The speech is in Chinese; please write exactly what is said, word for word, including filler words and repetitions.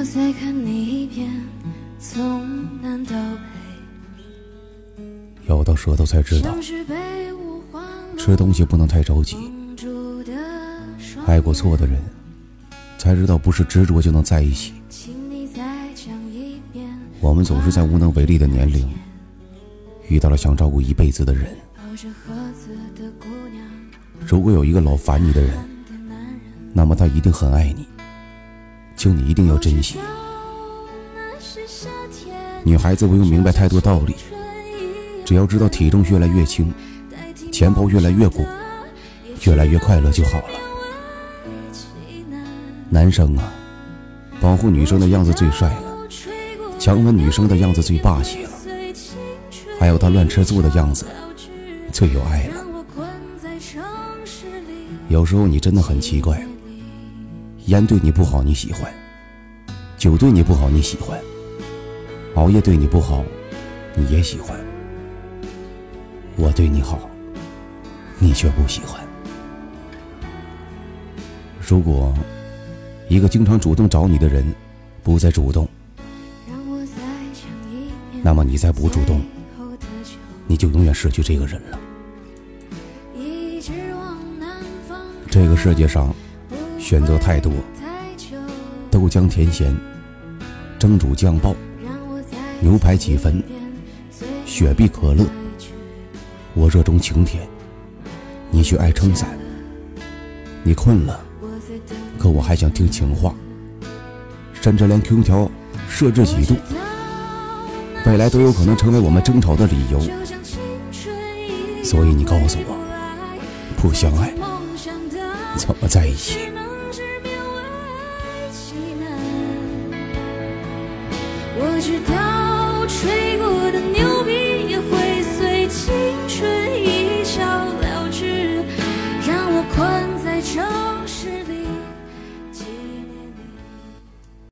我再看你一遍，从南到北。 咬到舌头才知道，吃东西不能太着急。爱过错的人，才知道不是执着就能在一起。我们总是在无能为力的年龄，遇到了想照顾一辈子的人。如果有一个老烦你的人，那么他一定很爱你，请你一定要珍惜。女孩子不用明白太多道理，只要知道体重越来越轻，钱包越来越鼓，越来越快乐就好了。男生啊，保护女生的样子最帅了，强吻女生的样子最霸气了，还有他乱吃醋的样子最有爱了。有时候你真的很奇怪，烟对你不好你喜欢，酒对你不好你喜欢，熬夜对你不好你也喜欢，我对你好你却不喜欢。如果一个经常主动找你的人不再主动，那么你再不主动，你就永远失去这个人了。这个世界上选择太多，豆浆甜咸，蒸煮酱爆，牛排几分，雪碧可乐。我热衷晴天，你却爱撑伞。你困了，可我还想听情话，甚至连 Q Q 条设置几度，未来都有可能成为我们争吵的理由。所以你告诉我，不相爱怎么在一起？ 我知道